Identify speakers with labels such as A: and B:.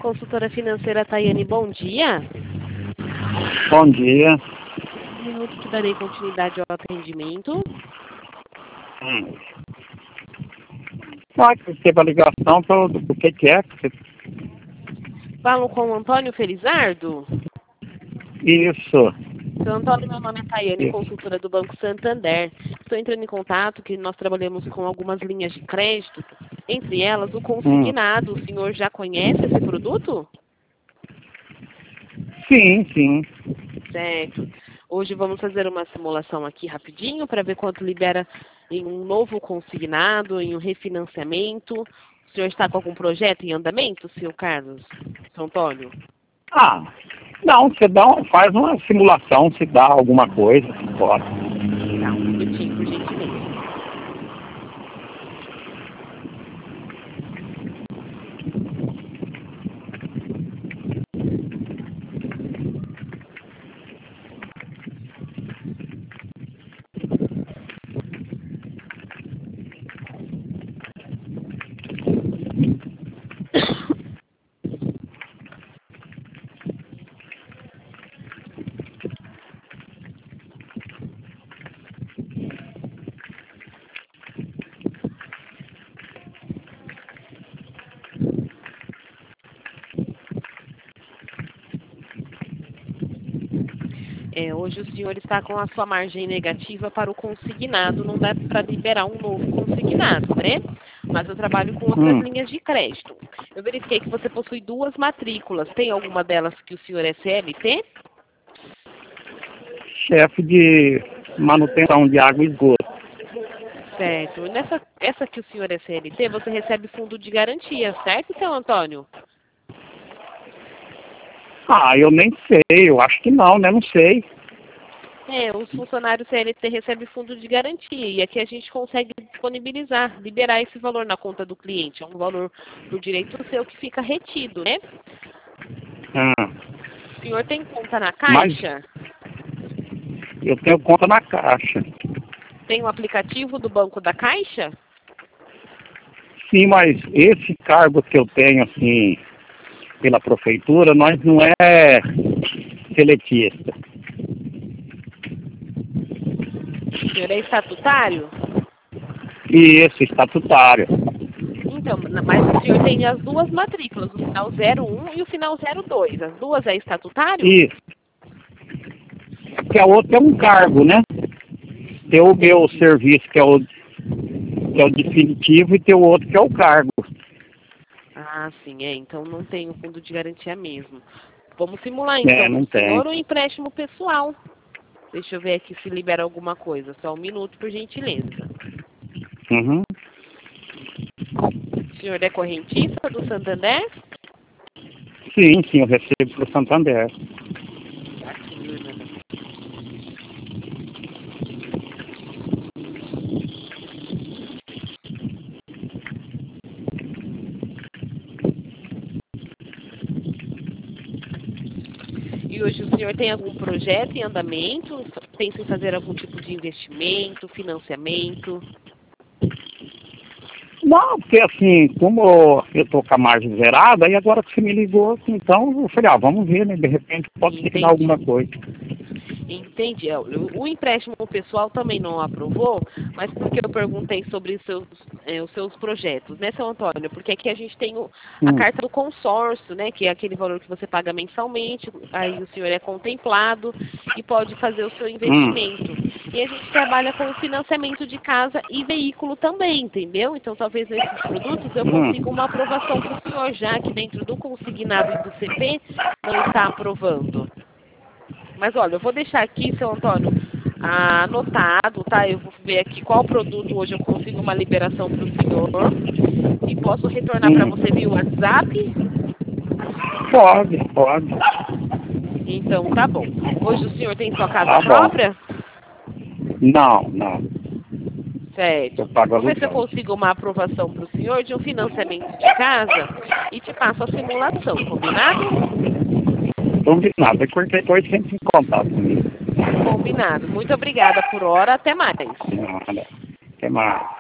A: consultora financeira Tayane, bom dia.
B: Bom dia.
A: Um minuto que darei continuidade ao atendimento.
B: Pode ser a ligação do que é?
A: Falo com o Antônio Felizardo?
B: Isso.
A: Seu Antônio, meu nome é Tayane, consultora do Banco Santander. Estou entrando em contato que nós trabalhamos com algumas linhas de crédito, entre elas o consignado. O senhor já conhece esse produto?
B: Sim.
A: Certo. Hoje vamos fazer uma simulação aqui rapidinho para ver quanto libera em um novo consignado, em um refinanciamento. O senhor está com algum projeto em andamento, senhor Carlos? Seu Antônio?
B: Não, faz uma simulação, se dá alguma coisa, pode.
A: Tá, um minutinho, por gentileza. Hoje o senhor está com a sua margem negativa para o consignado, não dá para liberar um novo consignado, né? Mas eu trabalho com outras linhas de crédito. Eu verifiquei que você possui 2 matrículas. Tem alguma delas que o senhor é CLT?
B: Chefe de manutenção de água e esgoto.
A: Certo. Essa que o senhor é CLT, você recebe fundo de garantia, certo, seu Antônio?
B: Eu nem sei, eu acho que não, né? Não sei.
A: Os funcionários CLT recebem fundo de garantia e aqui a gente consegue disponibilizar, liberar esse valor na conta do cliente. É um valor por direito seu que fica retido, né? O senhor tem conta na Caixa?
B: Eu tenho conta na Caixa.
A: Tem um aplicativo do Banco da Caixa?
B: Sim, mas esse cargo que eu tenho, assim, pela prefeitura, nós não é seletista.
A: O senhor é estatutário?
B: Isso, estatutário.
A: Então, mas o senhor tem as 2 matrículas, o final 01 e o final 02. As 2 é estatutário?
B: Isso. Porque a outra é um cargo, né? Tem o meu serviço, que é o definitivo, e tem o outro que é o cargo.
A: Sim, então não tem o fundo de garantia mesmo. Vamos simular então,
B: não
A: o senhor
B: tem.
A: ou empréstimo pessoal. Deixa eu ver aqui se libera alguma coisa. Só um minuto, por gentileza. O senhor é correntista do Santander?
B: Sim, eu recebo para o Santander.
A: E hoje o senhor tem algum projeto em andamento? Pensa em fazer algum tipo de investimento, financiamento?
B: Não, porque assim, como eu tô com a margem zerada, e agora que você me ligou, então eu falei, vamos ver, né? De repente pode ser que dá alguma coisa.
A: Entendi. O empréstimo pessoal também não aprovou, mas porque eu perguntei sobre os seus projetos, né, seu Antônio? Porque aqui a gente tem a carta do consórcio, né, que é aquele valor que você paga mensalmente, aí o senhor é contemplado e pode fazer o seu investimento. E a gente trabalha com o financiamento de casa e veículo também, entendeu? Então talvez nesses produtos eu consiga uma aprovação para o senhor, já que dentro do consignado e do CP não está aprovando. Mas olha, eu vou deixar aqui, seu Antônio, anotado, tá? Eu vou ver aqui qual produto hoje eu consigo uma liberação para o senhor. E posso retornar para você via WhatsApp?
B: Pode.
A: Então, tá bom. Hoje o senhor tem sua casa própria?
B: Não.
A: Certo. Vou ver se eu consigo uma aprovação para o senhor de um financiamento de casa e te passo a simulação, combinado?
B: Combinado. E qualquer coisa sempre em contato comigo.
A: Combinado. Muito obrigada por hora. Até mais.
B: Nada. Até mais.